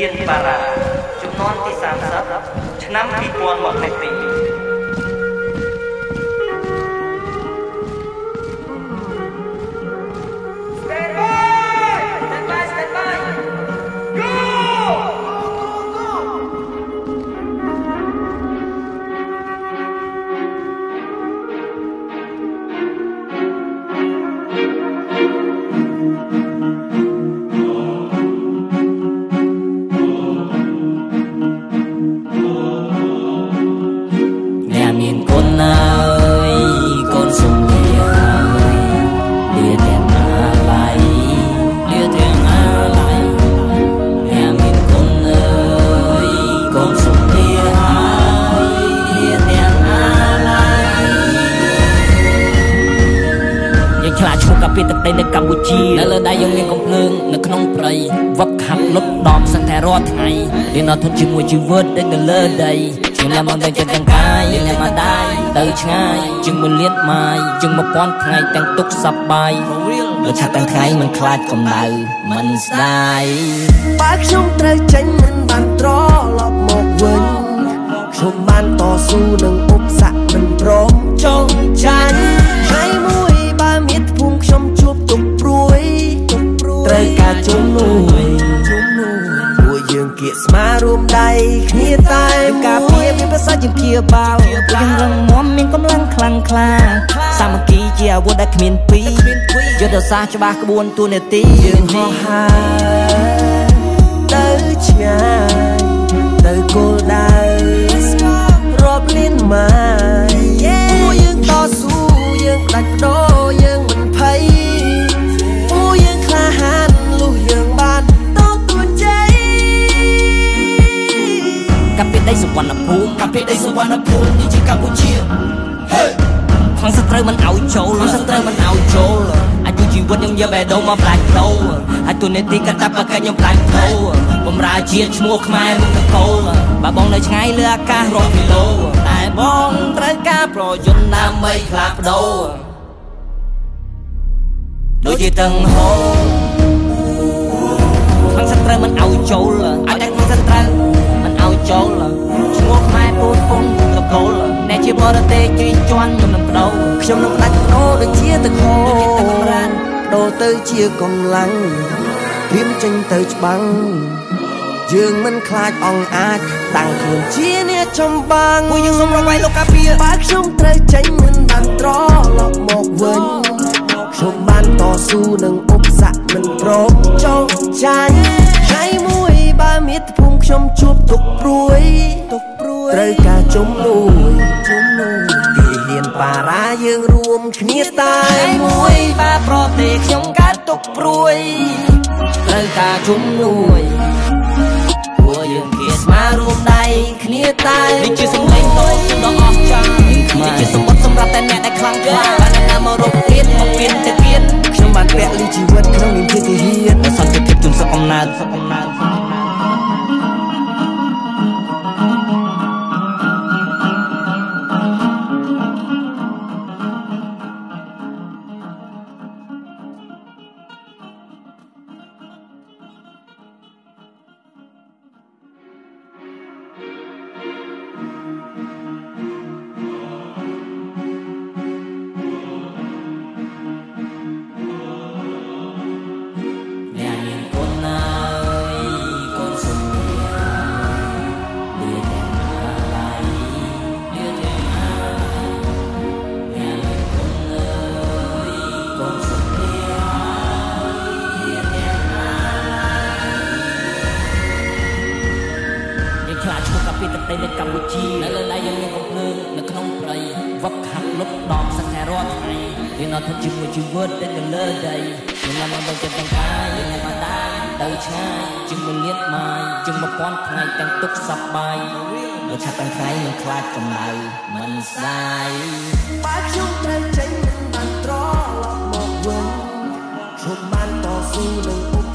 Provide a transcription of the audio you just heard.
ហ៊ានបារាចំនួនទី30ឆ្នាំ2022ពីទឹកដីនៅកម្ពុជានៅលើដៃយើងមានកំភ្លើងនៅក្នុងព្រៃវឹកខាត់លុតដំសឹងតែរាល់ថ្ងៃរៀនអត់ធន់ជាមួយជីវិតដែលនៅលើដីជាអ្នកមកទាំងចិត្តទាំងកាយអ្នកមកដៃទៅឆ្ងាយជាង1លានម៉ាយជាង1000ថ្ងៃទាំងទុកសប្បាយរត់ឆាប់ទាំងថ្ងៃមិនខ្លាចកម្ដៅមិនស្ដាយបើខ្ញុំត្រូវចេញមិនបានត្រឡប់មកវិញខ្ញុំបានតស៊ូនឹងឧបសគ្គមិនព្រមចង់ចាញ់ថ្ងៃមួយបើមានភូមិខ្ញុំជួបទុកព្រួយត្រូវការជំនួយពួកយើងគៀកស្មារួមដៃគ្នាតែការពៀមានប្រសាទជាគៀបាវយើងរឹងមាំមានកម្លាំងខ្លាំងក្លាសាមគ្គីជាអាវុធដែលគ្មានពីរយុទ្ធសាស្ត្រច្បាស់ក្បួនទូនាទីយើងហោះហើរទៅឆ្ងាយទៅគោលដៅរាប់លានម៉ាយពួកយើងតស៊ូយើងដាច់បដូរយើងមិនភ័យពួកយើងក្លាហានលុះយើងបានទទួលជ័យកាពីដីសុវណ្ណភូមិកាពីដីសុវណ្ណភូមិនេះជាកម្ពុជាខាងសត្រូវមិនឲ្យចូលខាងសត្រូវមិនឲ្យចូលអាយុជីវិតខ្ញុំយកបេះដូងមកផ្លាច់ដូរហើយទូនេតិកតាបកិច្ចខ្ញុំផ្លាច់ដូរបំរើជាតិឈ្មោះខ្មែរមុខតកូលបើបងនៅឆ្ងាយលើអាកាសរាប់គីឡូតែបងត្រូវការប្រយោជន៍ដើម្បីផ្លាស់ប្ដូរដូចជាទាំងហូរខាងសត្រូវមិនឲ្យចូលឲ្យតែខាងសត្រូវមិនឲ្យចូលឈ្មោះខ្មែរពូនពងតកូលអ្នកជាបរទេសជិះជាន់ខ្ញុំនឹងបដូរខ្ញុំនឹងផ្ដាច់បដូរដូចជាទឹកហូរបដូរទៅជាកម្លាំងព្រៀមចេញទៅច្បាំងយើងមិនខ្លាចអង្អាចតាំងខ្លួនជាអ្នកចំបាំងពួកយើងសូមរកវាយលោកកាពីបើខ្ញុំត្រូវចេញមិនបានត្រឡប់មកវិញខ្ញុំបានតស៊ូនឹងឧបសគ្គមិនព្រមចង់ចាញ់ថ្ងៃមួយបើមាតុភូមិខ្ញុំជួបទុកព្រួយត្រូវការជំនួយទីហ៊ានបារាយើងរួមគ្នាតែមួយបើប្រទេសខ្ញុំកើតទុកព្រួយត្រូវការជំនួយពួកយើងគៀស្មារួមដៃគ្នាតែនេះជាសម្លេងតូចដ៏អស្ចារ្យនេះជាសម្បត្តិសម្រាប់តែអ្នកដែលខ្លាំងក្លាបានណាមករកទៀតមកពៀនទៅទៀតខ្ញុំបានពលីជីវិតក្នុងនាមជាទាហានដែលសន្តិភាពជូនសុខកំណើតខ្លាចឈ្មោះកាពីទឹកដីនៅកម្ពុជានៅលើដៃយើងមានកំភ្លើងនៅក្នុងព្រៃវឹកខាត់លុបដំសឹងតែរាល់ថ្ងៃរៀនអត់ធន់ជាមួយជីវិតដែលនៅលើដីខ្ញុំឡើងមកចិត្តទាំងកាយអ្នកមកដៃទៅឆ្ងាយជាង1លានម៉ាយជាង1000ថ្ងៃទាំងទុកសប្បាយរត់ឆាប់ទាំងថ្ងៃមិនខ្លាចកម្ដៅមិនស្ដាយបើខ្ញុំត្រូវចេញមិនបានត្រឡប់មកវិញខ្ញុំបានតស៊ូនឹង